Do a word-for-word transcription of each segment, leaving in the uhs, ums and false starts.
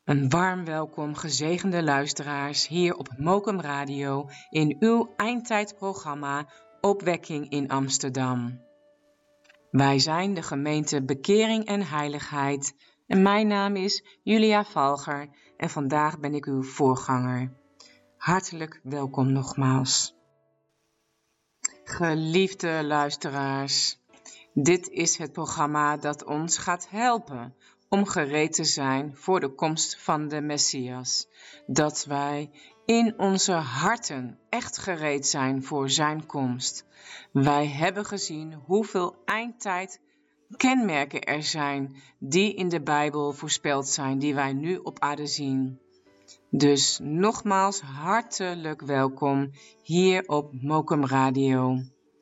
Een warm welkom, gezegende luisteraars, hier op Mokum Radio in uw eindtijdprogramma Opwekking in Amsterdam. Wij zijn de gemeente Bekering en Heiligheid en mijn naam is Julia Valger en vandaag ben ik uw voorganger. Hartelijk welkom nogmaals. Geliefde luisteraars, dit is het programma dat ons gaat helpen om gereed te zijn voor de komst van de Messias. Dat wij in onze harten echt gereed zijn voor zijn komst. Wij hebben gezien hoeveel eindtijd kenmerken er zijn die in de Bijbel voorspeld zijn, die wij nu op aarde zien. Dus nogmaals hartelijk welkom hier op Mokum Radio.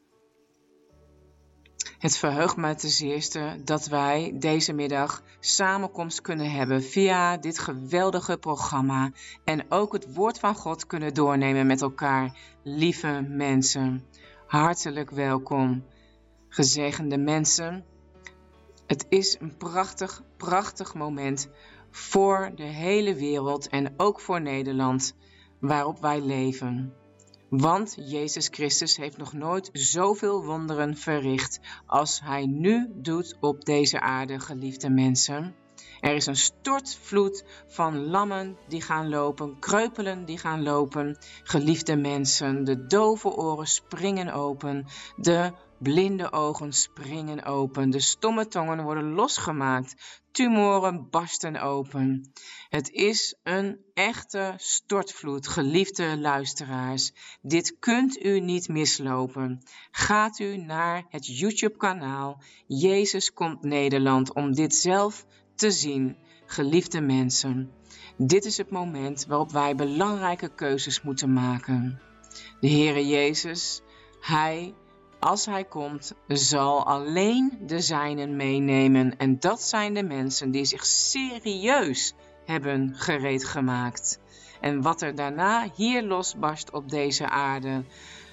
Het verheugt me ten zeerste dat wij deze middag samenkomst kunnen hebben via dit geweldige programma en ook het woord van God kunnen doornemen met elkaar. Lieve mensen, hartelijk welkom. Gezegende mensen, het is een prachtig, prachtig moment voor de hele wereld en ook voor Nederland waarop wij leven. Want Jezus Christus heeft nog nooit zoveel wonderen verricht als hij nu doet op deze aarde, geliefde mensen. Er is een stortvloed van lammen die gaan lopen, kreupelen die gaan lopen, geliefde mensen. De dove oren springen open, de blinde ogen springen open, de stomme tongen worden losgemaakt, tumoren barsten open. Het is een echte stortvloed, geliefde luisteraars. Dit kunt u niet mislopen. Gaat u naar het YouTube-kanaal Jezus komt Nederland om dit zelf te zien, geliefde mensen. Dit is het moment waarop wij belangrijke keuzes moeten maken. De Heere Jezus, Hij, als Hij komt, zal alleen de zijnen meenemen. En dat zijn de mensen die zich serieus hebben gereed gemaakt. En wat er daarna hier losbarst op deze aarde,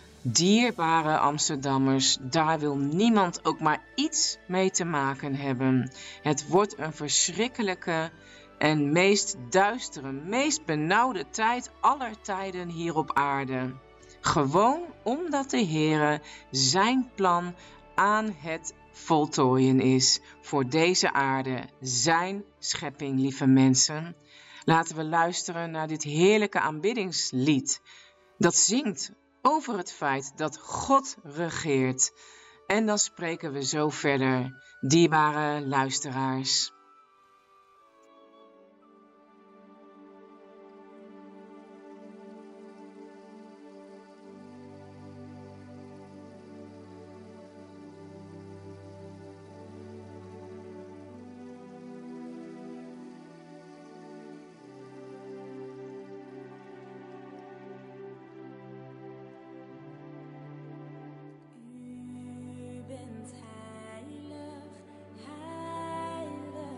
dierbare Amsterdammers, daar wil niemand ook maar iets mee te maken hebben. Het wordt een verschrikkelijke en meest duistere, meest benauwde tijd aller tijden hier op aarde. Gewoon omdat de Heere zijn plan aan het voltooien is voor deze aarde, zijn schepping, lieve mensen. Laten we luisteren naar dit heerlijke aanbiddingslied dat zingt over het feit dat God regeert. En dan spreken we zo verder, dierbare luisteraars. U bent heilig, heilig.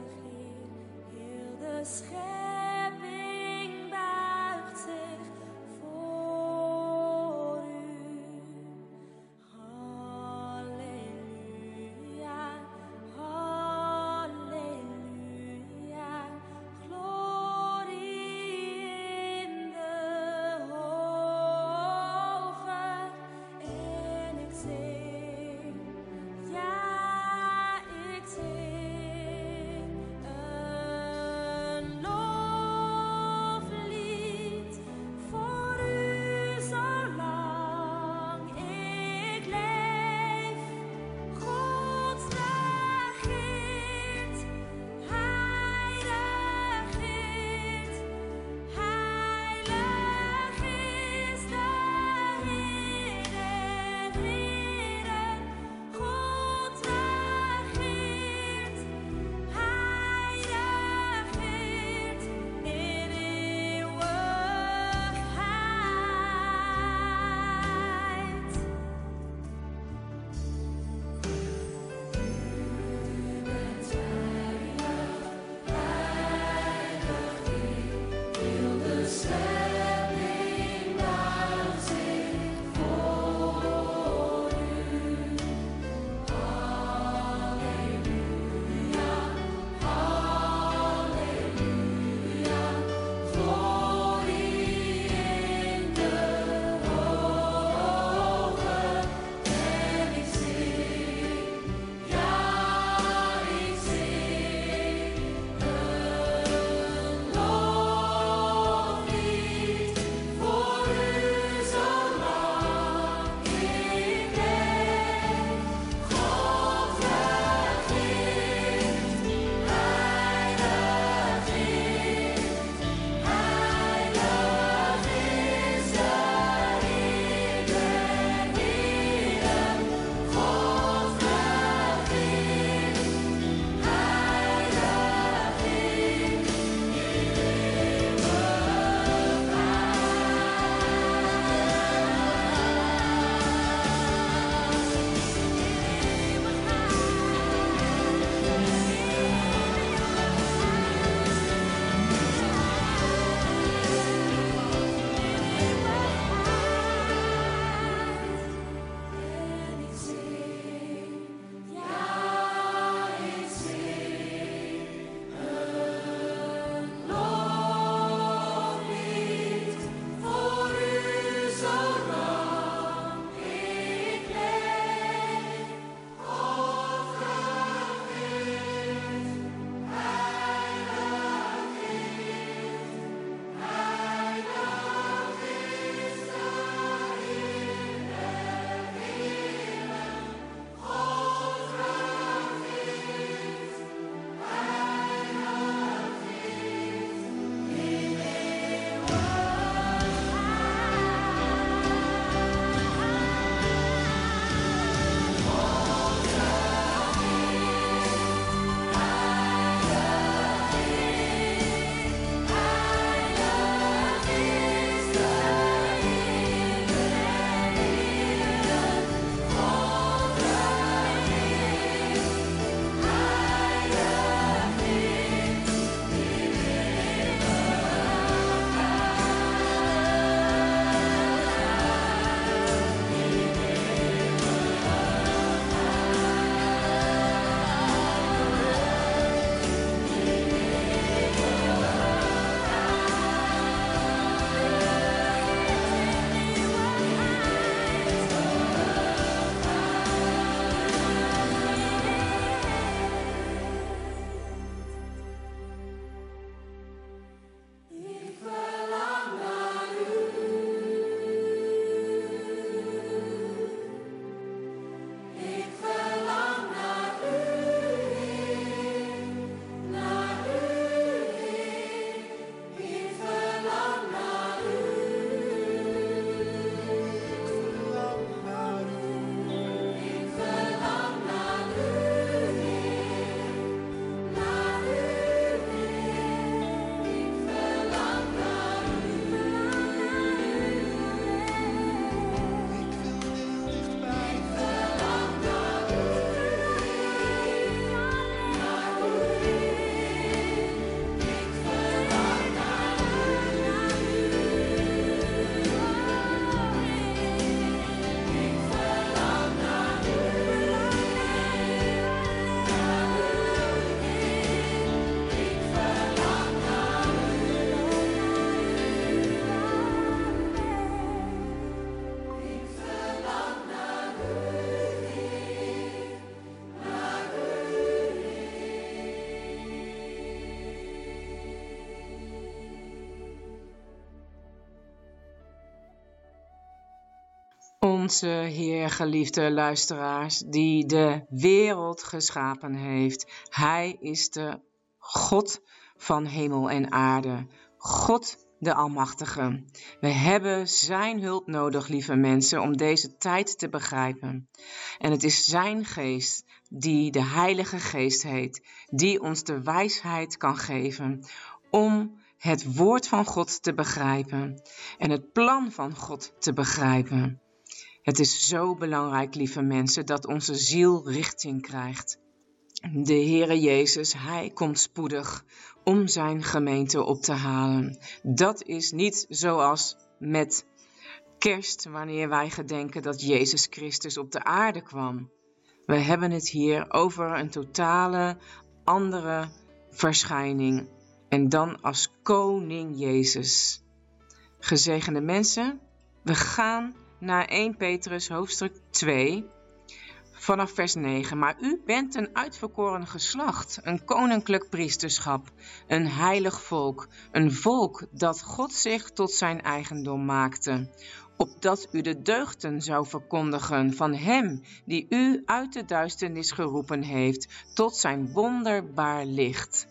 onze Heer, geliefde luisteraars, die de wereld geschapen heeft. Hij is de God van hemel en aarde. God de Almachtige. We hebben zijn hulp nodig, lieve mensen, om deze tijd te begrijpen. En het is zijn geest, die de Heilige Geest heet, die ons de wijsheid kan geven om het woord van God te begrijpen en het plan van God te begrijpen. Het is zo belangrijk, lieve mensen, dat onze ziel richting krijgt. De Heere Jezus, Hij komt spoedig om zijn gemeente op te halen. Dat is niet zoals met kerst, wanneer wij gedenken dat Jezus Christus op de aarde kwam. We hebben het hier over een totale andere verschijning. En dan als koning Jezus. Gezegende mensen, we gaan naar eerste Petrus hoofdstuk twee, vanaf vers negen. Maar u bent een uitverkoren geslacht, een koninklijk priesterschap, een heilig volk, een volk dat God zich tot zijn eigendom maakte, opdat u de deugden zou verkondigen van hem die u uit de duisternis geroepen heeft tot zijn wonderbaar licht.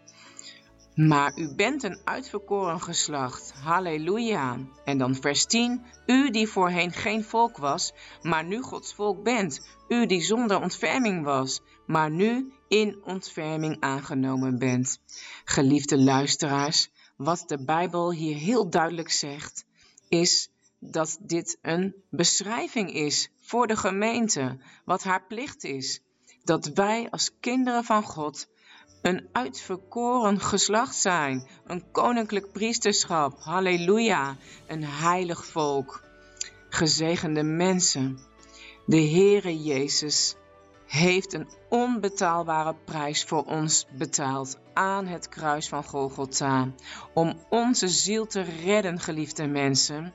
Maar u bent een uitverkoren geslacht. Halleluja. En dan vers tien. U die voorheen geen volk was, maar nu Gods volk bent. U die zonder ontferming was, maar nu in ontferming aangenomen bent. Geliefde luisteraars, wat de Bijbel hier heel duidelijk zegt, is dat dit een beschrijving is voor de gemeente, wat haar plicht is. Dat wij als kinderen van God een uitverkoren geslacht zijn, een koninklijk priesterschap, halleluja, een heilig volk, gezegende mensen. De Heere Jezus heeft een onbetaalbare prijs voor ons betaald aan het kruis van Golgotha, om onze ziel te redden, geliefde mensen.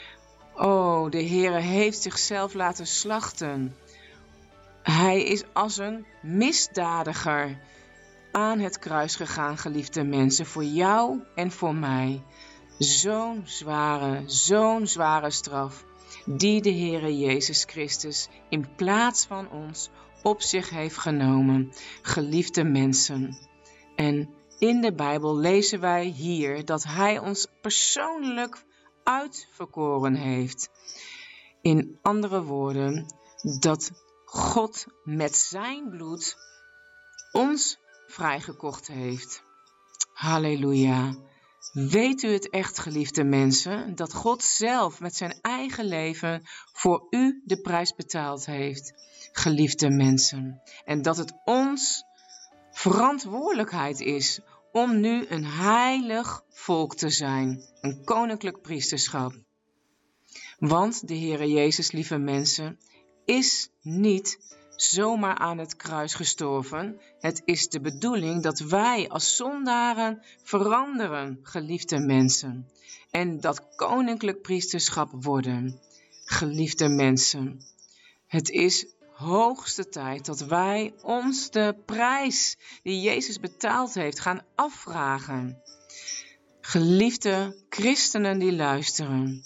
Oh, de Heere heeft zichzelf laten slachten. Hij is als een misdadiger aan het kruis gegaan, geliefde mensen, voor jou en voor mij. Zo'n zware, zo'n zware straf, die de Heere Jezus Christus in plaats van ons op zich heeft genomen, geliefde mensen. En in de Bijbel lezen wij hier dat Hij ons persoonlijk uitverkoren heeft. In andere woorden, dat God met zijn bloed ons vrijgekocht heeft. Halleluja. Weet u het echt, geliefde mensen, dat God zelf met zijn eigen leven voor u de prijs betaald heeft, geliefde mensen. En dat het ons verantwoordelijkheid is om nu een heilig volk te zijn, een koninklijk priesterschap. Want de Heere Jezus, lieve mensen, is niet zomaar aan het kruis gestorven. Het is de bedoeling dat wij als zondaren veranderen, geliefde mensen. En dat koninklijk priesterschap worden, geliefde mensen. Het is hoogste tijd dat wij ons de prijs die Jezus betaald heeft gaan afvragen. Geliefde christenen die luisteren.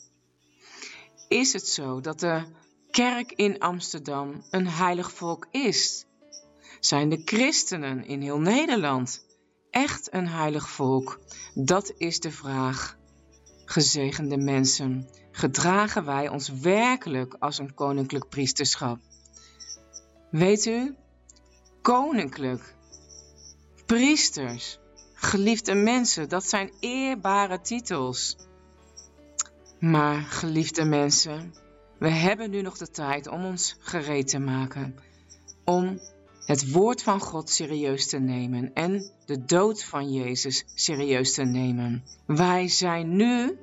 Is het zo dat de kerk in Amsterdam een heilig volk is? Zijn de christenen in heel Nederland echt een heilig volk? Dat is de vraag. Gezegende mensen, gedragen wij ons werkelijk als een koninklijk priesterschap? Weet u, koninklijk, priesters, geliefde mensen, dat zijn eerbare titels. Maar geliefde mensen, we hebben nu nog de tijd om ons gereed te maken, om het woord van God serieus te nemen en de dood van Jezus serieus te nemen. Wij zijn nu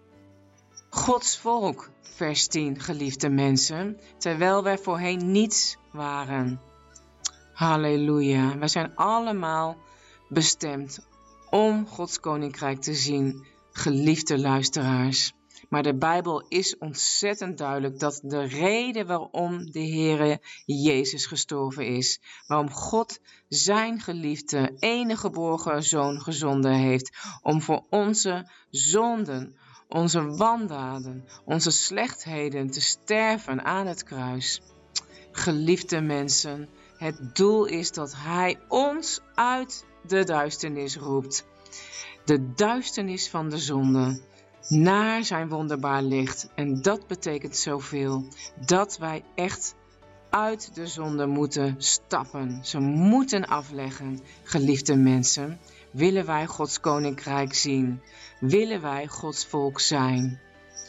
Gods volk, vers tien, geliefde mensen, terwijl wij voorheen niets waren. Halleluja, wij zijn allemaal bestemd om Gods koninkrijk te zien, geliefde luisteraars. Maar de Bijbel is ontzettend duidelijk dat de reden waarom de Heere Jezus gestorven is, waarom God zijn geliefde enige geboren zoon gezonden heeft, om voor onze zonden, onze wandaden, onze slechtheden te sterven aan het kruis. Geliefde mensen, het doel is dat Hij ons uit de duisternis roept. De duisternis van de zonde naar zijn wonderbaar licht. En dat betekent zoveel, dat wij echt uit de zonde moeten stappen. Ze moeten afleggen, geliefde mensen. Willen wij Gods koninkrijk zien? Willen wij Gods volk zijn?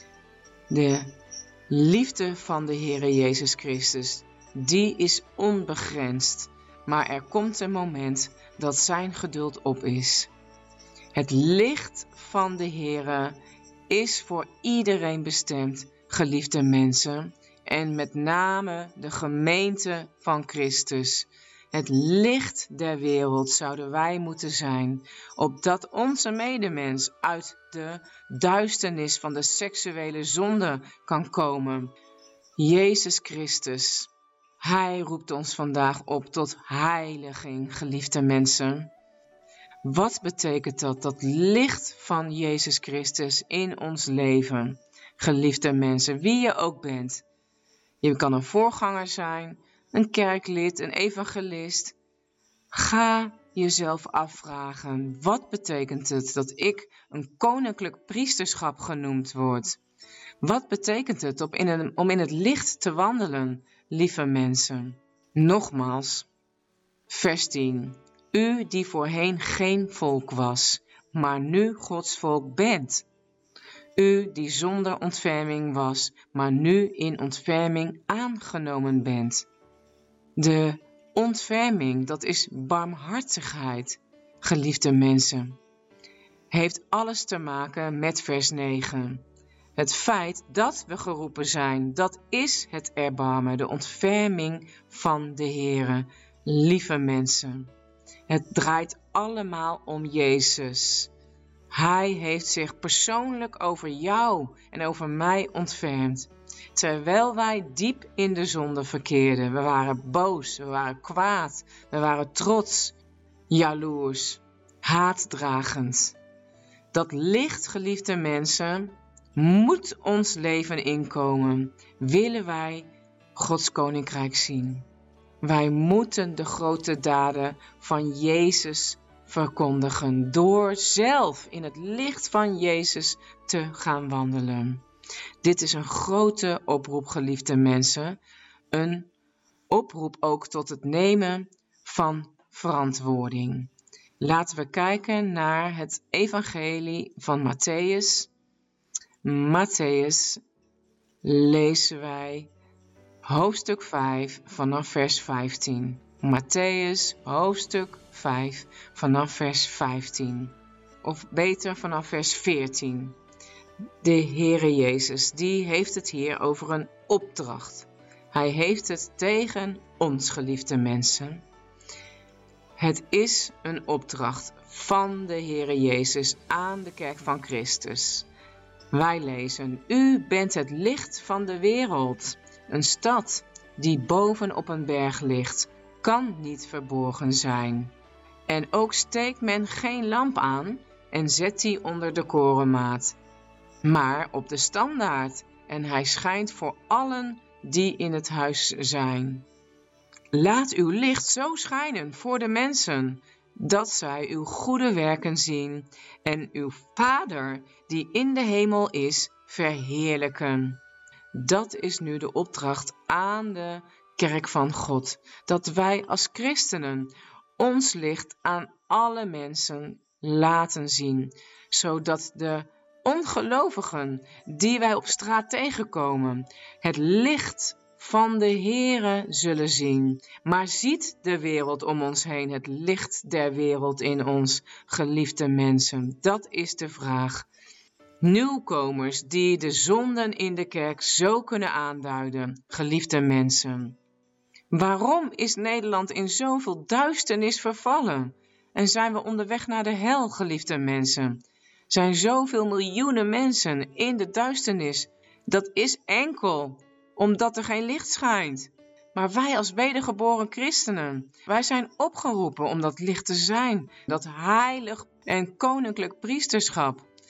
De liefde van de Heere Jezus Christus, die is onbegrensd. Maar er komt een moment dat zijn geduld op is. Het licht van de Heere is voor iedereen bestemd, geliefde mensen. En met name de gemeente van Christus. Het licht der wereld zouden wij moeten zijn, opdat onze medemens uit de duisternis van de seksuele zonde kan komen. Jezus Christus, Hij roept ons vandaag op tot heiliging, geliefde mensen. Wat betekent dat, dat licht van Jezus Christus in ons leven, geliefde mensen, wie je ook bent? Je kan een voorganger zijn, een kerklid, een evangelist. Ga jezelf afvragen, wat betekent het dat ik een koninklijk priesterschap genoemd word? Wat betekent het om in, een, om in het licht te wandelen, lieve mensen? Nogmaals, vers tien. U die voorheen geen volk was, maar nu Gods volk bent. U die zonder ontferming was, maar nu in ontferming aangenomen bent. De ontferming, dat is barmhartigheid, geliefde mensen. Heeft alles te maken met vers negen. Het feit dat we geroepen zijn, dat is het erbarmen, de ontferming van de Heere. Lieve mensen, het draait allemaal om Jezus. Hij heeft zich persoonlijk over jou en over mij ontfermd. Terwijl wij diep in de zonde verkeerden. We waren boos, we waren kwaad, we waren trots, jaloers, haatdragend. Dat licht, geliefde mensen, moet ons leven inkomen. Willen wij Gods koninkrijk zien? Wij moeten de grote daden van Jezus verkondigen door zelf in het licht van Jezus te gaan wandelen. Dit is een grote oproep, geliefde mensen. Een oproep ook tot het nemen van verantwoording. Laten we kijken naar het evangelie van Mattheüs. Mattheüs lezen wij hoofdstuk vijf vanaf vers vijftien. Mattheüs hoofdstuk vijf vanaf vers vijftien. Of beter vanaf vers veertien. De Heere Jezus, die heeft het hier over een opdracht. Hij heeft het tegen ons, geliefde mensen. Het is een opdracht van de Heere Jezus aan de kerk van Christus. Wij lezen, u bent het licht van de wereld. Een stad die boven op een berg ligt, kan niet verborgen zijn. En ook steekt men geen lamp aan en zet die onder de korenmaat, maar op de standaard, en hij schijnt voor allen die in het huis zijn. Laat uw licht zo schijnen voor de mensen, dat zij uw goede werken zien en uw Vader die in de hemel is, verheerlijken. Dat is nu de opdracht aan de kerk van God, dat wij als christenen ons licht aan alle mensen laten zien, zodat de ongelovigen die wij op straat tegenkomen, het licht van de Heere zullen zien. Maar ziet de wereld om ons heen het licht der wereld in ons, geliefde mensen? Dat is de vraag. Nieuwkomers die de zonden in de kerk zo kunnen aanduiden, geliefde mensen. Waarom is Nederland in zoveel duisternis vervallen? En zijn we onderweg naar de hel, geliefde mensen? Zijn zoveel miljoenen mensen in de duisternis? Dat is enkel omdat er geen licht schijnt. Maar wij als wedergeboren christenen, wij zijn opgeroepen om dat licht te zijn. Dat heilig en koninklijk priesterschap.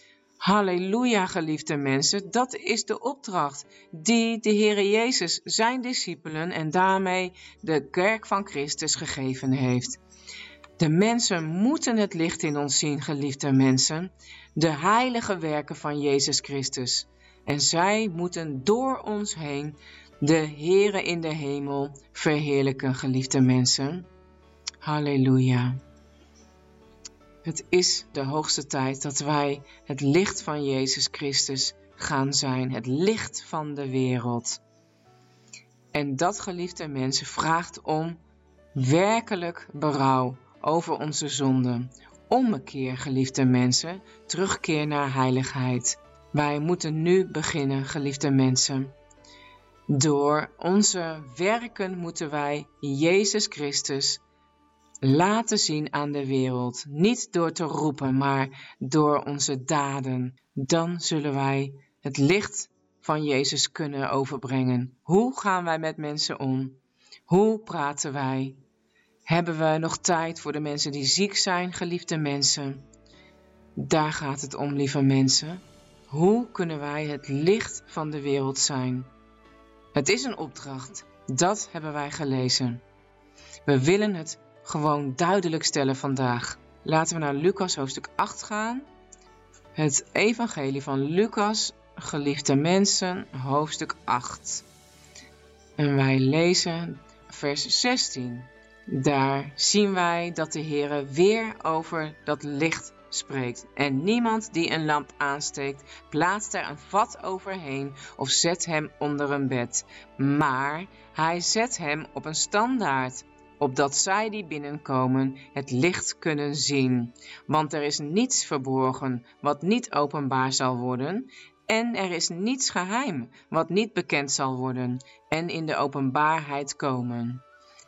Halleluja, geliefde mensen, dat is de opdracht die de Heere Jezus zijn discipelen en daarmee de kerk van Christus gegeven heeft. De mensen moeten het licht in ons zien, geliefde mensen, de heilige werken van Jezus Christus. En zij moeten door ons heen de Heere in de hemel verheerlijken, geliefde mensen. Halleluja. Het is de hoogste tijd dat wij het licht van Jezus Christus gaan zijn, het licht van de wereld. En dat, geliefde mensen, vraagt om werkelijk berouw over onze zonden. Ommekeer, geliefde mensen, terugkeer naar heiligheid. Wij moeten nu beginnen, geliefde mensen. Door onze werken moeten wij Jezus Christus laten zien aan de wereld. Niet door te roepen, maar door onze daden. Dan zullen wij het licht van Jezus kunnen overbrengen. Hoe gaan wij met mensen om? Hoe praten wij? Hebben we nog tijd voor de mensen die ziek zijn, geliefde mensen? Daar gaat het om, lieve mensen. Hoe kunnen wij het licht van de wereld zijn? Het is een opdracht. Dat hebben wij gelezen. We willen het gewoon duidelijk stellen vandaag. Laten we naar Lucas hoofdstuk acht gaan. Het evangelie van Lucas, geliefde mensen, hoofdstuk acht. En wij lezen vers zestien. Daar zien wij dat de Heere weer over dat licht spreekt. En niemand die een lamp aansteekt, plaatst er een vat overheen of zet hem onder een bed. Maar hij zet hem op een standaard, opdat zij die binnenkomen het licht kunnen zien. Want er is niets verborgen wat niet openbaar zal worden, en er is niets geheim wat niet bekend zal worden en in de openbaarheid komen.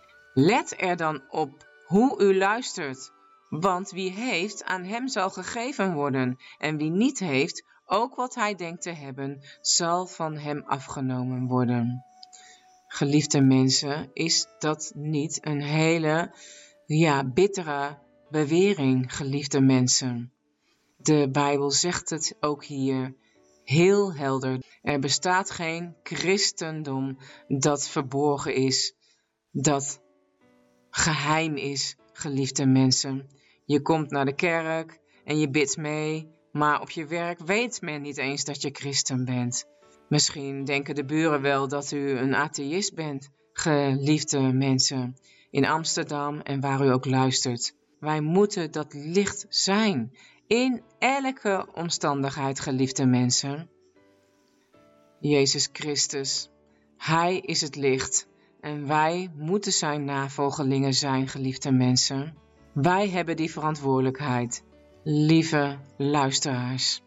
Let er dan op hoe u luistert, want wie heeft, aan hem zal gegeven worden, en wie niet heeft, ook wat hij denkt te hebben, zal van hem afgenomen worden. Geliefde mensen, is dat niet een hele, ja, bittere bewering, geliefde mensen? De Bijbel zegt het ook hier heel helder. Er bestaat geen christendom dat verborgen is, dat geheim is, geliefde mensen. Je komt naar de kerk en je bidt mee, maar op je werk weet men niet eens dat je christen bent. Misschien denken de buren wel dat u een atheïst bent, geliefde mensen, in Amsterdam en waar u ook luistert. Wij moeten dat licht zijn, in elke omstandigheid, geliefde mensen. Jezus Christus, Hij is het licht en wij moeten zijn navolgelingen zijn, geliefde mensen. Wij hebben die verantwoordelijkheid, lieve luisteraars.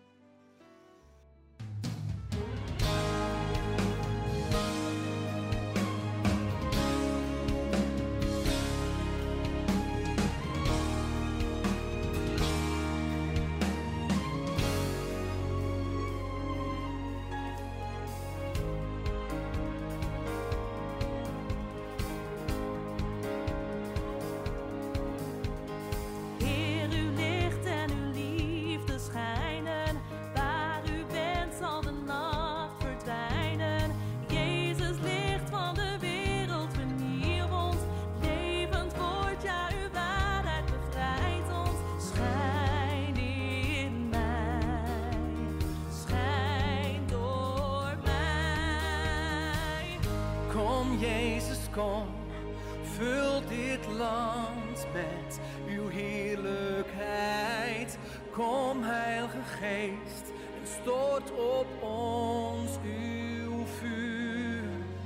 Kom Jezus, kom, vul dit land met uw heerlijkheid. Kom Heilige Geest en stort op ons uw vuur.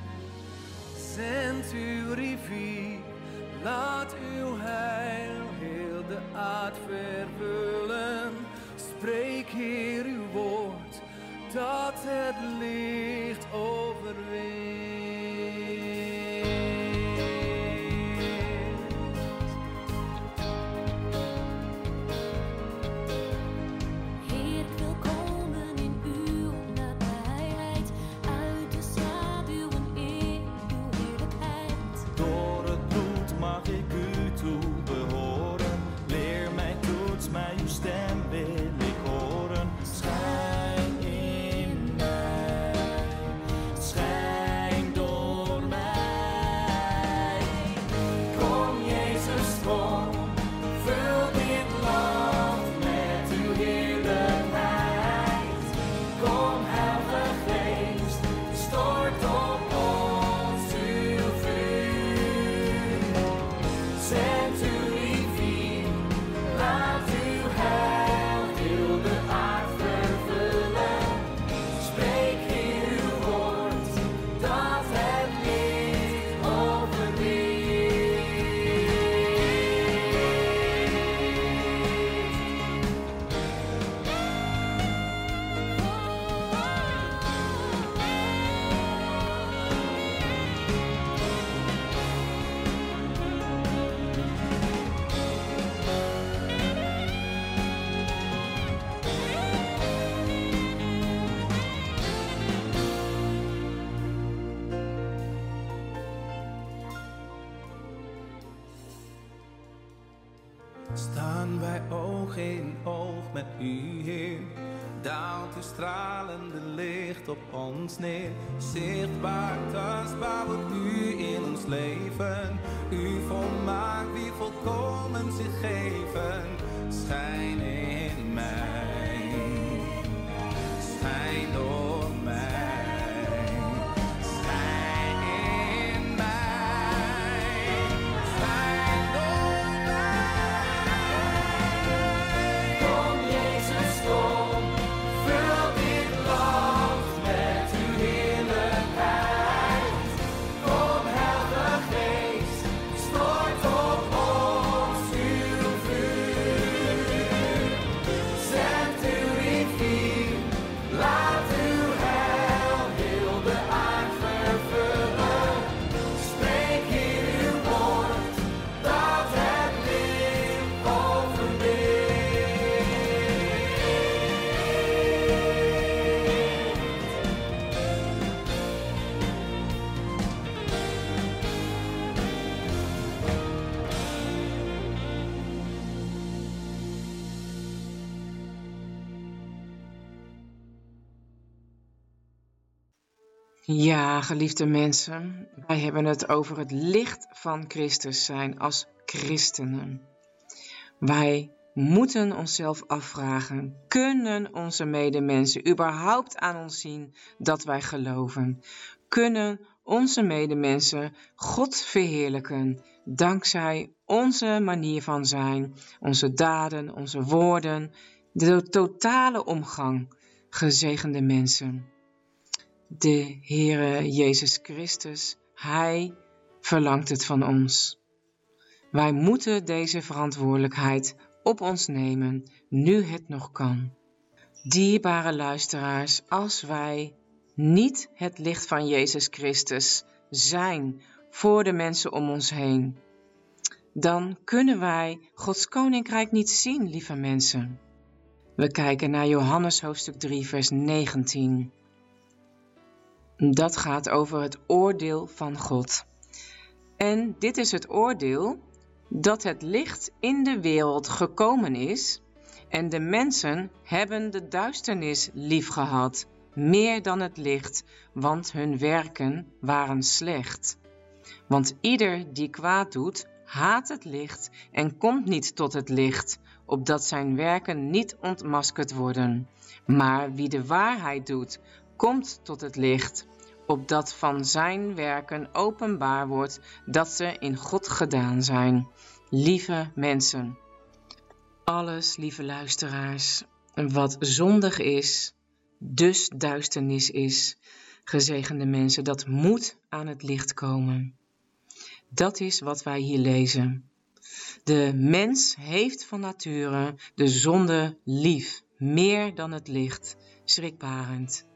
Zend uw rivier, laat uw heil heel de aard vervullen. Spreek Heer uw woord, dat het licht overwint. Mij uw stem wil ik horen. Schijn oog in oog met u, Heer. Daalt uw stralende licht op ons neer. Zichtbaar, tastbaar wordt u in ons leven. U volmaakt wie volkomen zich geven. Schijn in mij, schijn door mij. Ja, geliefde mensen, wij hebben het over het licht van Christus zijn als christenen. Wij moeten onszelf afvragen, kunnen onze medemensen überhaupt aan ons zien dat wij geloven? Kunnen onze medemensen God verheerlijken dankzij onze manier van zijn, onze daden, onze woorden, de totale omgang, gezegende mensen? De Heere Jezus Christus, Hij verlangt het van ons. Wij moeten deze verantwoordelijkheid op ons nemen, nu het nog kan. Dierbare luisteraars, als wij niet het licht van Jezus Christus zijn voor de mensen om ons heen, dan kunnen wij Gods Koninkrijk niet zien, lieve mensen. We kijken naar Johannes hoofdstuk drie, vers negentien. Dat gaat over het oordeel van God. En dit is het oordeel dat het licht in de wereld gekomen is en de mensen hebben de duisternis liefgehad, meer dan het licht, want hun werken waren slecht. Want ieder die kwaad doet, haat het licht en komt niet tot het licht, opdat zijn werken niet ontmaskerd worden. Maar wie de waarheid doet, komt tot het licht, opdat van zijn werken openbaar wordt dat ze in God gedaan zijn. Lieve mensen, alles, lieve luisteraars, wat zondig is, dus duisternis is, gezegende mensen, dat moet aan het licht komen. Dat is wat wij hier lezen. De mens heeft van nature de zonde lief, meer dan het licht, schrikbarend.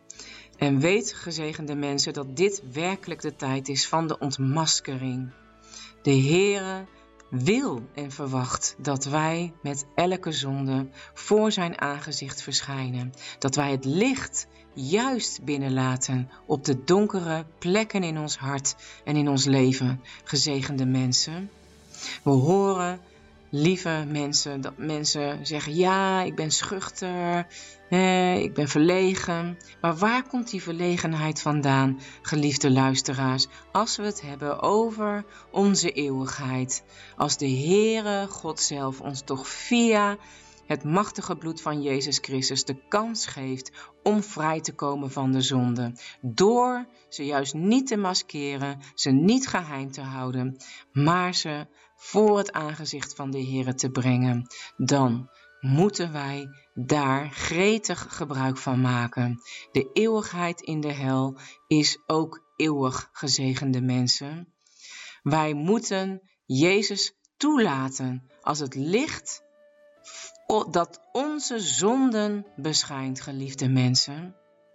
En weet, gezegende mensen, dat dit werkelijk de tijd is van de ontmaskering. De Heere wil en verwacht dat wij met elke zonde voor zijn aangezicht verschijnen. Dat wij het licht juist binnenlaten op de donkere plekken in ons hart en in ons leven, gezegende mensen. We horen, lieve mensen, dat mensen zeggen, ja, ik ben schuchter, eh, ik ben verlegen. Maar waar komt die verlegenheid vandaan, geliefde luisteraars, als we het hebben over onze eeuwigheid? Als de Heere God zelf ons toch via het machtige bloed van Jezus Christus de kans geeft om vrij te komen van de zonde. Door ze juist niet te maskeren, ze niet geheim te houden, maar ze voor het aangezicht van de Heere te brengen. Dan moeten wij daar gretig gebruik van maken. De eeuwigheid in de hel is ook eeuwig, gezegende mensen. Wij moeten Jezus toelaten als het licht dat onze zonden beschijnt, geliefde mensen.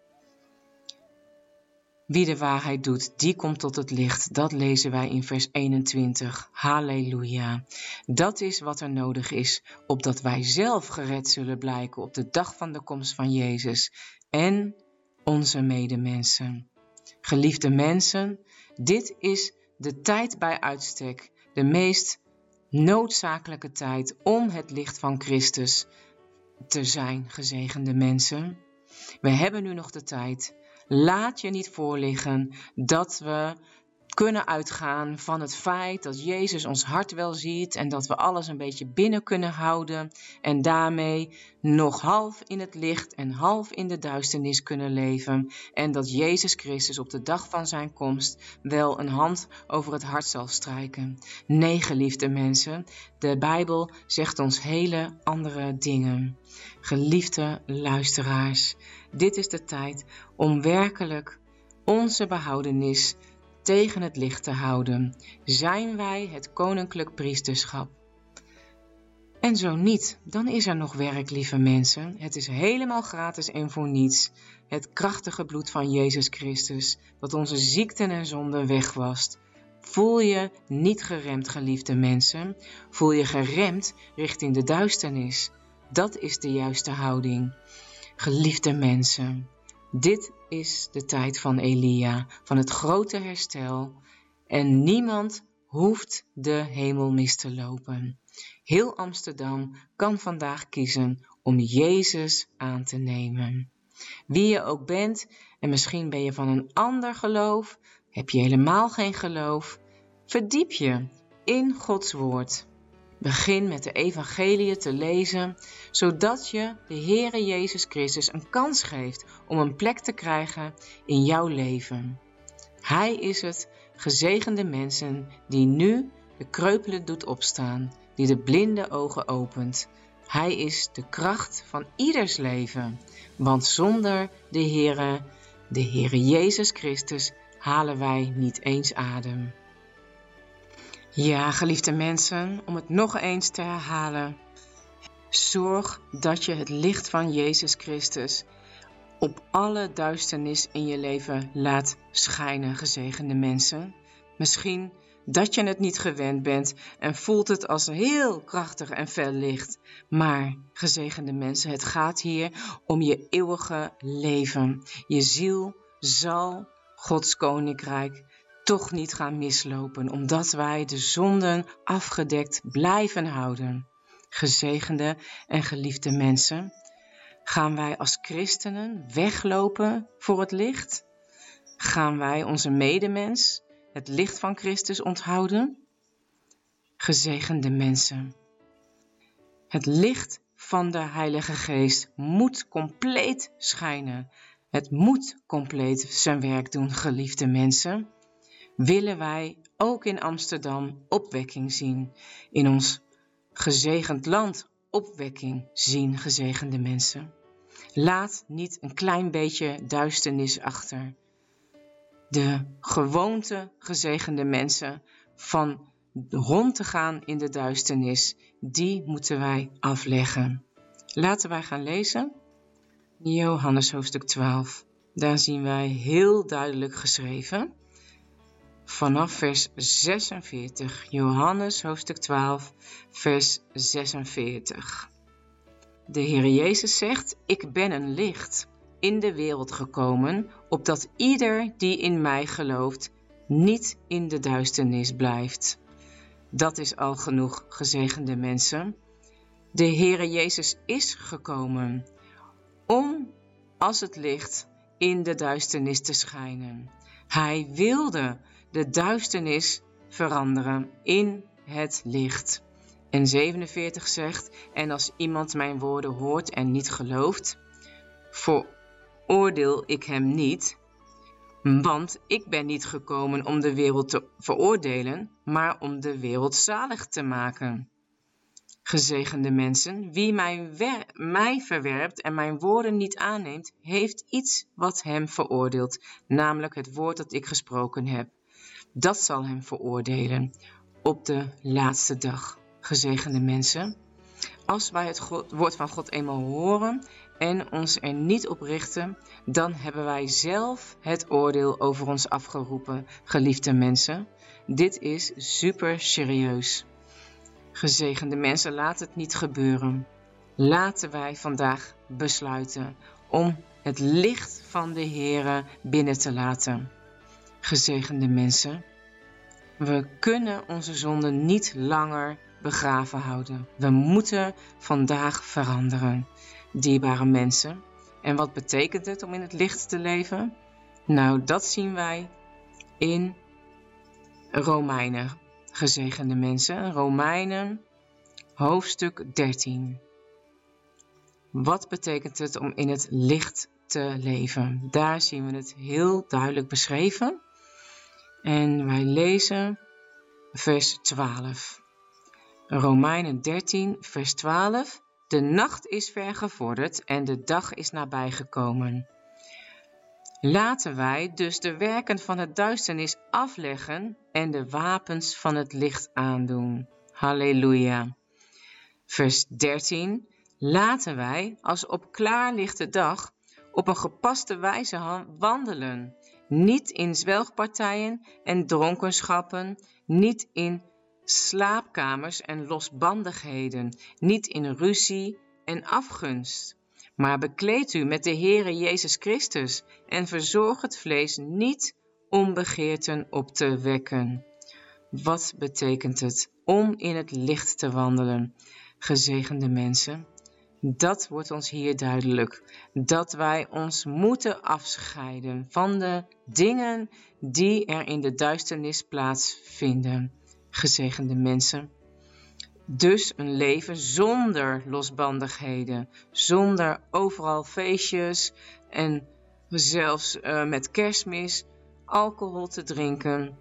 Wie de waarheid doet, die komt tot het licht. Dat lezen wij in vers eenentwintig. Halleluja. Dat is wat er nodig is, opdat wij zelf gered zullen blijken op de dag van de komst van Jezus en onze medemensen. Geliefde mensen, dit is de tijd bij uitstek, de meest noodzakelijke tijd om het licht van Christus te zijn, gezegende mensen. We hebben nu nog de tijd. Laat je niet voorliggen dat we kunnen uitgaan van het feit dat Jezus ons hart wel ziet en dat we alles een beetje binnen kunnen houden en daarmee nog half in het licht en half in de duisternis kunnen leven en dat Jezus Christus op de dag van zijn komst wel een hand over het hart zal strijken. Nee, geliefde mensen, de Bijbel zegt ons hele andere dingen. Geliefde luisteraars, dit is de tijd om werkelijk onze behoudenis tegen het licht te houden. Zijn wij het koninklijk priesterschap? En zo niet, dan is er nog werk, lieve mensen. Het is helemaal gratis en voor niets. Het krachtige bloed van Jezus Christus, dat onze ziekten en zonden wegwast. Voel je niet geremd, geliefde mensen. Voel je geremd richting de duisternis. Dat is de juiste houding. Geliefde mensen, dit is de tijd van Elia, van het grote herstel. En niemand hoeft de hemel mis te lopen. Heel Amsterdam kan vandaag kiezen om Jezus aan te nemen. Wie je ook bent, en misschien ben je van een ander geloof, heb je helemaal geen geloof, verdiep je in Gods woord. Begin met de evangeliën te lezen, zodat je de Heere Jezus Christus een kans geeft om een plek te krijgen in jouw leven. Hij is het, gezegende mensen, die nu de kreupelen doet opstaan, die de blinde ogen opent. Hij is de kracht van ieders leven, want zonder de Heere, de Heere Jezus Christus, halen wij niet eens adem. Ja, geliefde mensen, om het nog eens te herhalen. Zorg dat je het licht van Jezus Christus op alle duisternis in je leven laat schijnen, gezegende mensen. Misschien dat je het niet gewend bent en voelt het als heel krachtig en fel licht. Maar, gezegende mensen, het gaat hier om je eeuwige leven. Je ziel zal Gods koninkrijk toch niet gaan mislopen, omdat wij de zonden afgedekt blijven houden. Gezegende en geliefde mensen, gaan wij als christenen weglopen voor het licht? Gaan wij onze medemens het licht van Christus onthouden? Gezegende mensen, het licht van de Heilige Geest moet compleet schijnen. Het moet compleet zijn werk doen, geliefde mensen. Willen wij ook in Amsterdam opwekking zien, in ons gezegend land opwekking zien, gezegende mensen. Laat niet een klein beetje duisternis achter. De gewoonte, gezegende mensen, van rond te gaan in de duisternis, die moeten wij afleggen. Laten wij gaan lezen. Johannes hoofdstuk twaalf. Daar zien wij heel duidelijk geschreven. Vanaf vers zesenveertig. Johannes hoofdstuk twaalf, vers zesenveertig. De Heer Jezus zegt: ik ben een licht in de wereld gekomen, opdat ieder die in mij gelooft niet in de duisternis blijft. Dat is al genoeg, gezegende mensen. De Heer Jezus is gekomen om als het licht in de duisternis te schijnen. Hij wilde de duisternis veranderen in het licht. En zevenenveertig zegt: en als iemand mijn woorden hoort en niet gelooft, veroordeel ik hem niet, want ik ben niet gekomen om de wereld te veroordelen, maar om de wereld zalig te maken. Gezegende mensen, wie mij, wer- mij verwerpt en mijn woorden niet aanneemt, heeft iets wat hem veroordeelt, namelijk het woord dat ik gesproken heb. Dat zal hem veroordelen op de laatste dag. Gezegende mensen, als wij het God, woord van God eenmaal horen en ons er niet op richten, dan hebben wij zelf het oordeel over ons afgeroepen, geliefde mensen. Dit is super serieus. Gezegende mensen, laat het niet gebeuren. Laten wij vandaag besluiten om het licht van de Heere binnen te laten. Gezegende mensen, we kunnen onze zonden niet langer begraven houden. We moeten vandaag veranderen, dierbare mensen. En wat betekent het om in het licht te leven? Nou, dat zien wij in Romeinen, gezegende mensen. Romeinen, hoofdstuk dertien. Wat betekent het om in het licht te leven? Daar zien we het heel duidelijk beschreven. En wij lezen vers twaalf. Romeinen dertien, vers twaalf. De nacht is vergevorderd en de dag is nabijgekomen. Laten wij dus de werken van het duisternis afleggen en de wapens van het licht aandoen. Halleluja. Vers dertien. Laten wij, als op klaarlichte dag, op een gepaste wijze wandelen. Niet in zwelgpartijen en dronkenschappen, niet in slaapkamers en losbandigheden, niet in ruzie en afgunst. Maar bekleed u met de Heere Jezus Christus en verzorg het vlees niet om begeerten op te wekken. Wat betekent het om in het licht te wandelen, gezegende mensen? Dat wordt ons hier duidelijk, dat wij ons moeten afscheiden van de dingen die er in de duisternis plaatsvinden, gezegende mensen. Dus een leven zonder losbandigheden, zonder overal feestjes en zelfs uh, met Kerstmis alcohol te drinken,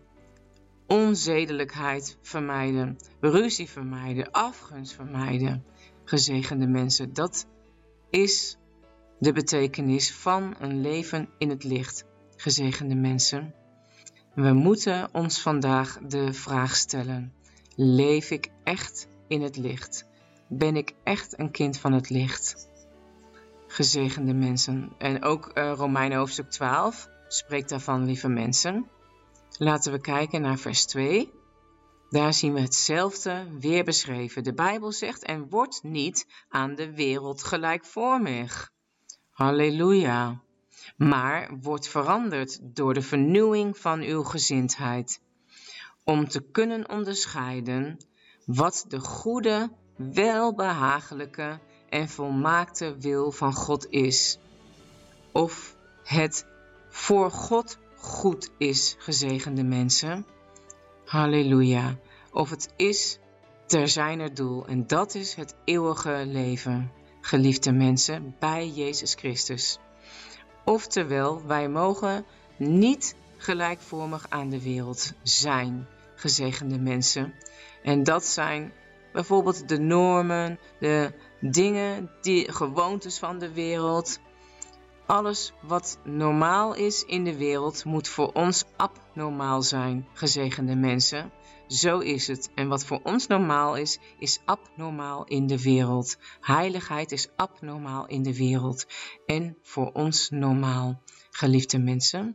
onzedelijkheid vermijden, ruzie vermijden, afgunst vermijden. Gezegende mensen, dat is de betekenis van een leven in het licht. Gezegende mensen, we moeten ons vandaag de vraag stellen: leef ik echt in het licht? Ben ik echt een kind van het licht? Gezegende mensen. En ook uh, Romeinen hoofdstuk twaalf spreekt daarvan, lieve mensen. Laten we kijken naar vers twee. Daar zien we hetzelfde weer beschreven. De Bijbel zegt: en word niet aan de wereld gelijkvormig. Halleluja. Maar word veranderd door de vernieuwing van uw gezindheid, om te kunnen onderscheiden wat de goede, welbehagelijke en volmaakte wil van God is. Of het voor God goed is, gezegende mensen. Halleluja. Of het is ter zijner doel. En dat is het eeuwige leven, geliefde mensen, bij Jezus Christus. Oftewel, wij mogen niet gelijkvormig aan de wereld zijn, gezegende mensen. En dat zijn bijvoorbeeld de normen, de dingen, die gewoontes van de wereld. Alles wat normaal is in de wereld moet voor ons abnormaal zijn, gezegende mensen. Zo is het. En wat voor ons normaal is, is abnormaal in de wereld. Heiligheid is abnormaal in de wereld. En voor ons normaal, geliefde mensen.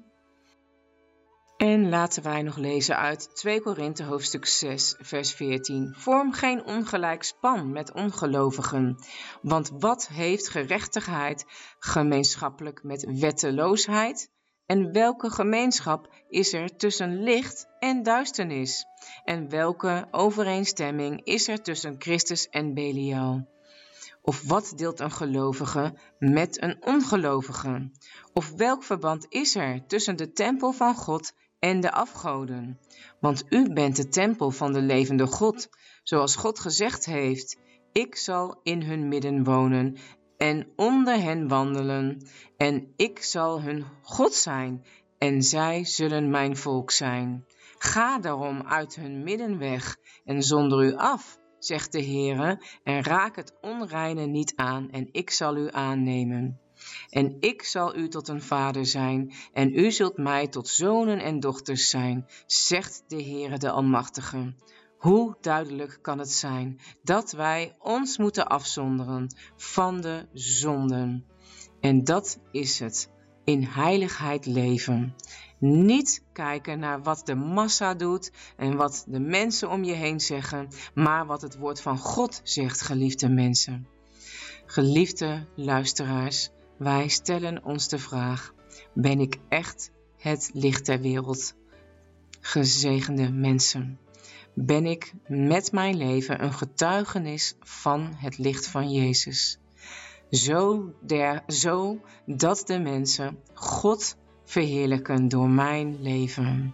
En laten wij nog lezen uit twee Korinthe hoofdstuk zes, vers veertien. Vorm geen ongelijk span met ongelovigen. Want wat heeft gerechtigheid gemeenschappelijk met wetteloosheid? En welke gemeenschap is er tussen licht en duisternis? En welke overeenstemming is er tussen Christus en Belial? Of wat deelt een gelovige met een ongelovige? Of welk verband is er tussen de tempel van God en de afgoden? Want u bent de tempel van de levende God, zoals God gezegd heeft: ik zal in hun midden wonen en onder hen wandelen, en ik zal hun God zijn, en zij zullen mijn volk zijn. Ga daarom uit hun midden weg en zonder u af, zegt de Heere, en raak het onreine niet aan, en ik zal u aannemen. En ik zal u tot een vader zijn, en u zult mij tot zonen en dochters zijn, zegt de Heere de Almachtige. Hoe duidelijk kan het zijn dat wij ons moeten afzonderen van de zonden. En dat is het, in heiligheid leven. Niet kijken naar wat de massa doet en wat de mensen om je heen zeggen, maar wat het woord van God zegt, geliefde mensen. Geliefde luisteraars, wij stellen ons de vraag: ben ik echt het licht der wereld? Gezegende mensen, ben ik met mijn leven een getuigenis van het licht van Jezus. Zo, der, zo dat de mensen God verheerlijken door mijn leven.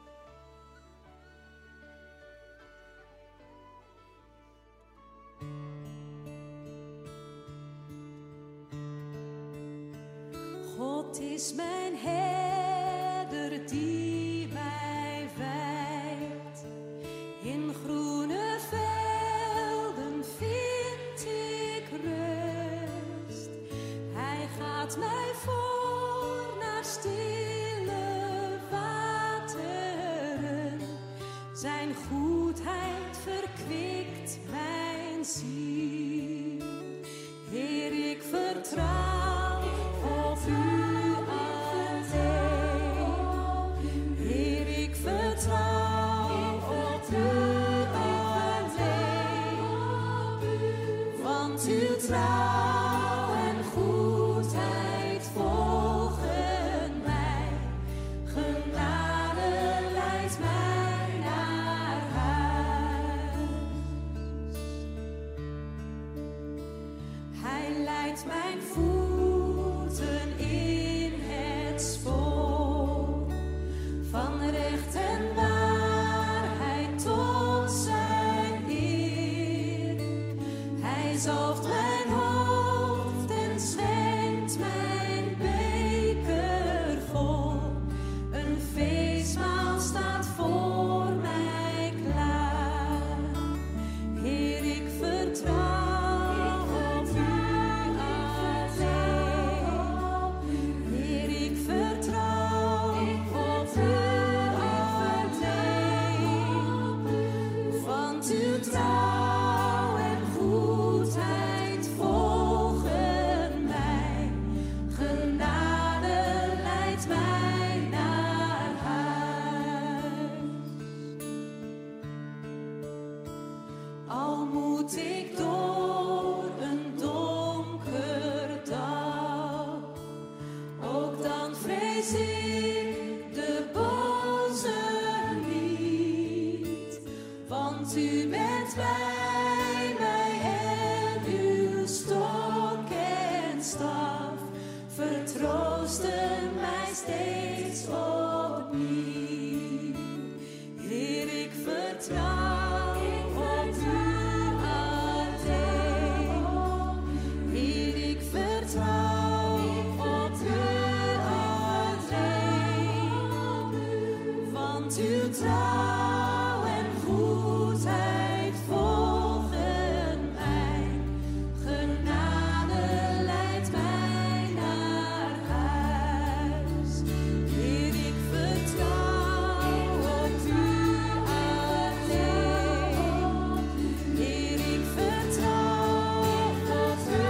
God is mijn herder die mij wijdt. In groene velden vind ik rust. Hij gaat mij voor naar stille wateren. Zijn goedheid verkwikt mijn ziel. Heer, ik vertrouw op u alleen. Heer, ik vertrouw op u alleen. Want uw trouw en goedheid volgen mij. Genade leidt mij naar huis. Hij leidt mijn voeten in het spoor van recht en waarheid tot zijn eer. Hij zalft mijn hoofd en schenkt mijn beker vol. Een feestmaal staat voor mij klaar. Heer, ik vertrouw op u alleen. Heer, ik vertrouw op u alleen. Want uw trouw en goedheid volgen mij. Genade leidt mij naar huis. Al moet ik door een donker dal, ook dan vrees ik de boze niet. Want u bent bij mij en uw stok en staf vertroosten mij steeds opnieuw. Heer, ik vertrouw op u alleen. Heer, ik vertrouw op u alleen. Want uw trouw en goedheid volgen mij. Genade leidt mij naar huis. Heer, ik vertrouw op u alleen. Heer, ik vertrouw op u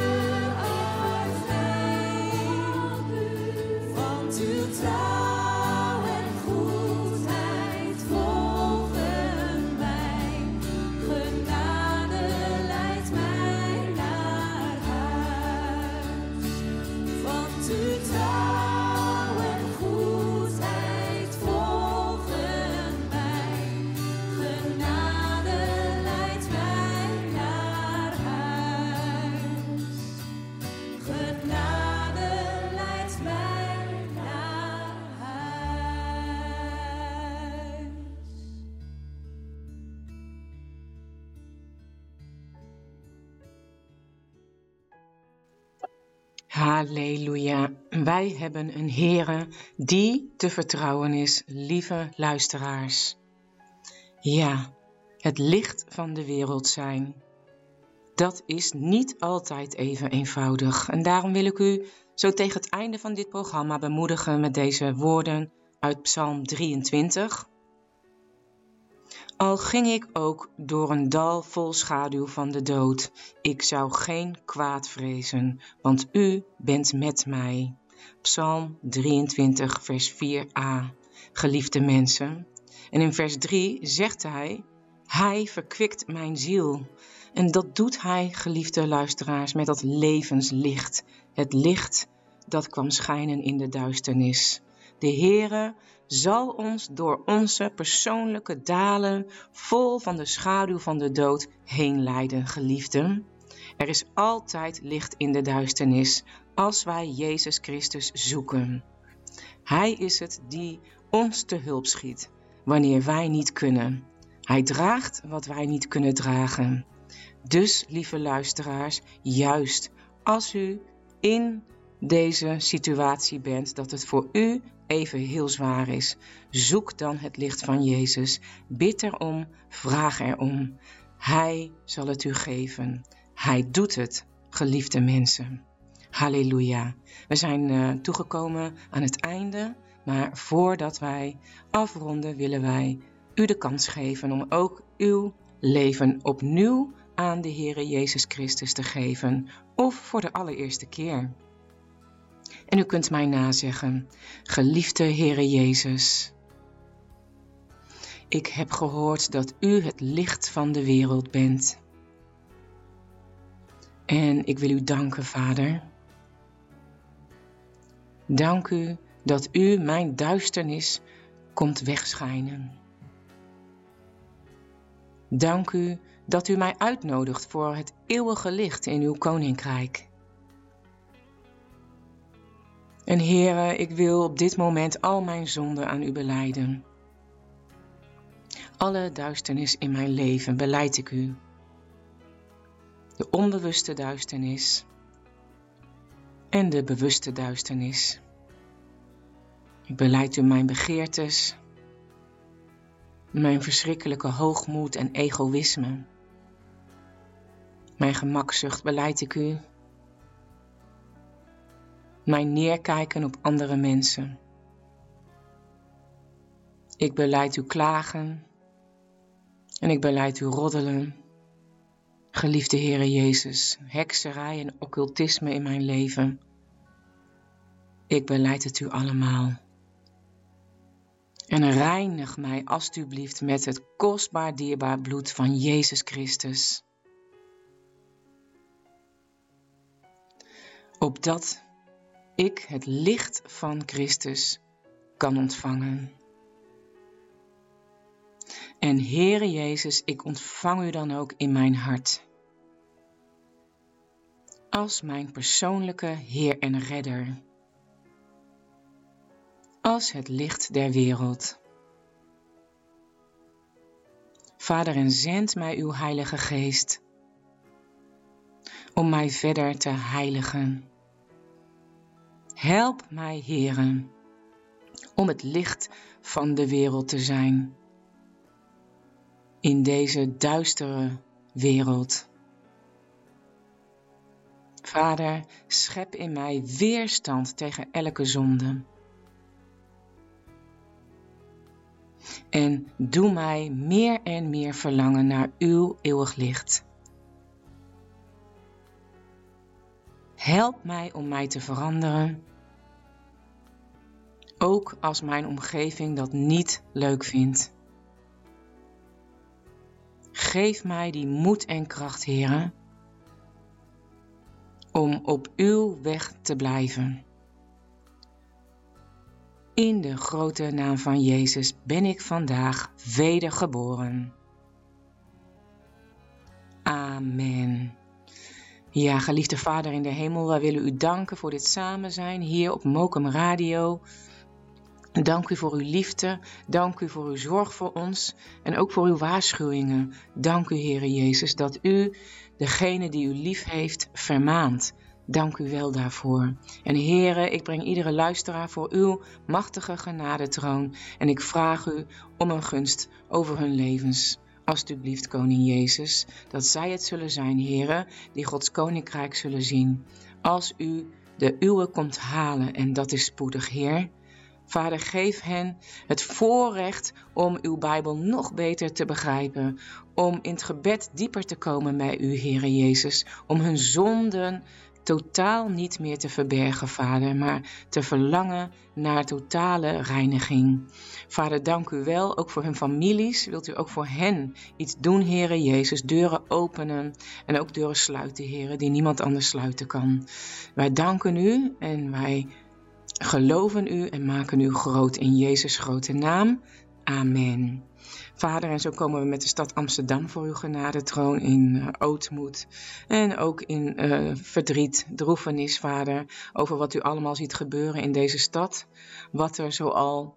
alleen. Want uw trouw en goedheid volgen mij. Genade leidt mij naar huis. Want uw trouw en goedheid volgen mij. Genade leidt mij naar huis. Genade leidt mij naar huis. Halleluja. Wij hebben een Heere die te vertrouwen is, lieve luisteraars. Ja, het licht van de wereld zijn. Dat is niet altijd even eenvoudig. En daarom wil ik u zo tegen het einde van dit programma bemoedigen met deze woorden uit Psalm drieëntwintig. Al ging ik ook door een dal vol schaduw van de dood, ik zou geen kwaad vrezen, want u bent met mij. Psalm drieëntwintig, vers vier a. Geliefde mensen. En in vers drie zegt hij, hij verkwikt mijn ziel. En dat doet hij, geliefde luisteraars, met dat levenslicht. Het licht dat kwam schijnen in de duisternis. De Heere zal ons door onze persoonlijke dalen vol van de schaduw van de dood heen leiden, geliefden. Er is altijd licht in de duisternis als wij Jezus Christus zoeken. Hij is het die ons te hulp schiet wanneer wij niet kunnen. Hij draagt wat wij niet kunnen dragen. Dus, lieve luisteraars, juist als u in deze situatie bent dat het voor u even heel zwaar is, zoek dan het licht van Jezus. Bid erom, vraag erom. Hij zal het u geven. Hij doet het, geliefde mensen. Halleluja. We zijn uh, toegekomen aan het einde, maar voordat wij afronden willen wij u de kans geven om ook uw leven opnieuw aan de Heere Jezus Christus te geven, of voor de allereerste keer. En u kunt mij nazeggen: geliefde Heere Jezus, ik heb gehoord dat u het licht van de wereld bent. En ik wil u danken, Vader. Dank u dat u mijn duisternis komt wegschijnen. Dank u dat u mij uitnodigt voor het eeuwige licht in uw koninkrijk. En Heere, ik wil op dit moment al mijn zonden aan u belijden. Alle duisternis in mijn leven belijd ik u. De onbewuste duisternis en de bewuste duisternis. Ik belijd u mijn begeertes, mijn verschrikkelijke hoogmoed en egoïsme. Mijn gemakzucht belijd ik u. Mijn neerkijken op andere mensen. Ik belijd u klagen en ik belijd u roddelen. Geliefde Heere Jezus, hekserij en occultisme in mijn leven. Ik belijd het u allemaal. En reinig mij alstublieft met het kostbaar dierbaar bloed van Jezus Christus. Opdat ik het licht van Christus kan ontvangen. En Heere Jezus, ik ontvang u dan ook in mijn hart. Als mijn persoonlijke Heer en Redder. Als het licht der wereld. Vader, en zend mij uw Heilige Geest. Om mij verder te heiligen. Help mij, Heere, om het licht van de wereld te zijn. In deze duistere wereld. Vader, schep in mij weerstand tegen elke zonde. En doe mij meer en meer verlangen naar uw eeuwig licht. Help mij om mij te veranderen. Ook als mijn omgeving dat niet leuk vindt. Geef mij die moed en kracht, Heere, om op uw weg te blijven. In de grote naam van Jezus ben ik vandaag wedergeboren. Amen. Ja, geliefde Vader in de hemel, wij willen u danken voor dit samen zijn hier op Mokum Radio. Dank u voor uw liefde, dank u voor uw zorg voor ons en ook voor uw waarschuwingen. Dank u, Heere Jezus, dat u degene die u lief heeft vermaant. Dank u wel daarvoor. En Heere, ik breng iedere luisteraar voor uw machtige genadetroon en ik vraag u om een gunst over hun levens. Alsjeblieft, Koning Jezus, dat zij het zullen zijn, Heere, die Gods koninkrijk zullen zien. Als u de uwe komt halen, en dat is spoedig, Heer. Vader, geef hen het voorrecht om uw Bijbel nog beter te begrijpen. Om in het gebed dieper te komen bij u, Heere Jezus. Om hun zonden totaal niet meer te verbergen, Vader, maar te verlangen naar totale reiniging. Vader, dank u wel, ook voor hun families. Wilt u ook voor hen iets doen, Heere Jezus, deuren openen en ook deuren sluiten, Heere, die niemand anders sluiten kan. Wij danken u en wij geloven u en maken u groot in Jezus' grote naam. Amen. Vader, en zo komen we met de stad Amsterdam voor uw genadetroon in uh, ootmoed en ook in uh, verdriet, droefenis, Vader, over wat u allemaal ziet gebeuren in deze stad. Wat er zoal,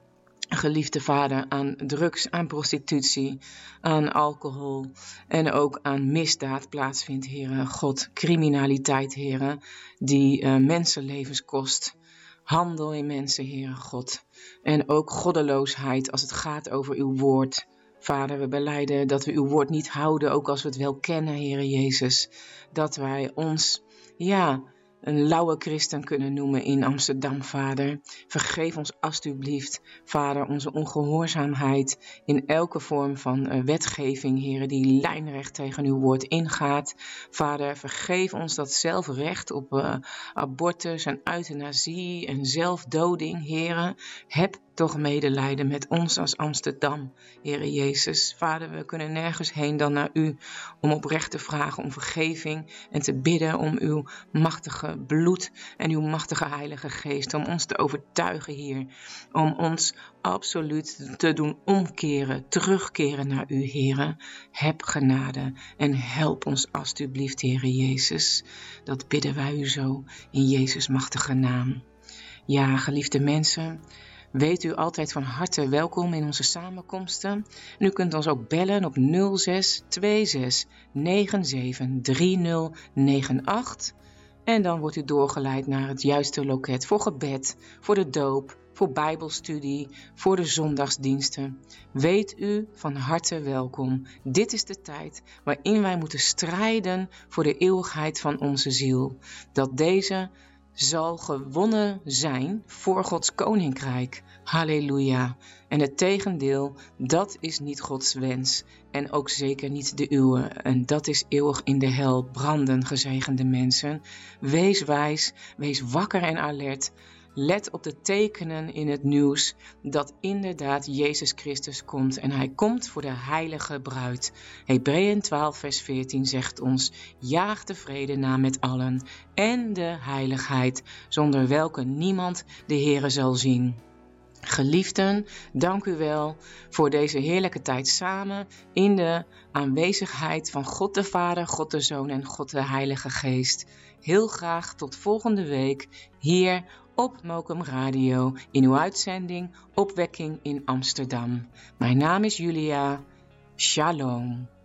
geliefde Vader, aan drugs, aan prostitutie, aan alcohol en ook aan misdaad plaatsvindt, Heere God. Criminaliteit, Heere, die uh, mensenlevens kost. Handel in mensen, Heere God. En ook goddeloosheid als het gaat over uw woord. Vader, we belijden dat we uw woord niet houden, ook als we het wel kennen, Heere Jezus. Dat wij ons, ja, een lauwe christen kunnen noemen in Amsterdam, Vader. Vergeef ons alstublieft, Vader, onze ongehoorzaamheid in elke vorm van uh, wetgeving, Heere, die lijnrecht tegen uw woord ingaat. Vader, vergeef ons dat zelfrecht op uh, abortus en euthanasie en zelfdoding, Heere. Heb toch medelijden met ons als Amsterdam, Heere Jezus. Vader, we kunnen nergens heen dan naar u om oprecht te vragen om vergeving en te bidden om uw machtige bloed en uw machtige Heilige Geest, om ons te overtuigen, Heer, om ons absoluut te doen omkeren, terugkeren naar u, Heere. Heb genade en help ons alstublieft, Heere Jezus. Dat bidden wij u zo in Jezus' machtige naam. Ja, geliefde mensen, weet u altijd van harte welkom in onze samenkomsten. En u kunt ons ook bellen op nul zes twee zes negen zeven drie nul negen acht. En dan wordt u doorgeleid naar het juiste loket voor gebed, voor de doop, voor bijbelstudie, voor de zondagsdiensten. Weet u van harte welkom. Dit is de tijd waarin wij moeten strijden voor de eeuwigheid van onze ziel. Dat deze zal gewonnen zijn voor Gods koninkrijk. Halleluja. En het tegendeel, dat is niet Gods wens. En ook zeker niet de uwe. En dat is eeuwig in de hel branden, gezegende mensen. Wees wijs, wees wakker en alert. Let op de tekenen in het nieuws dat inderdaad Jezus Christus komt. En hij komt voor de heilige bruid. Hebreeën twaalf vers veertien zegt ons: jaag de vrede na met allen en de heiligheid, zonder welke niemand de Heere zal zien. Geliefden, dank u wel voor deze heerlijke tijd samen in de aanwezigheid van God de Vader, God de Zoon en God de Heilige Geest. Heel graag tot volgende week hier op Mokum Radio in uw uitzending Opwekking in Amsterdam. Mijn naam is Julia. Shalom.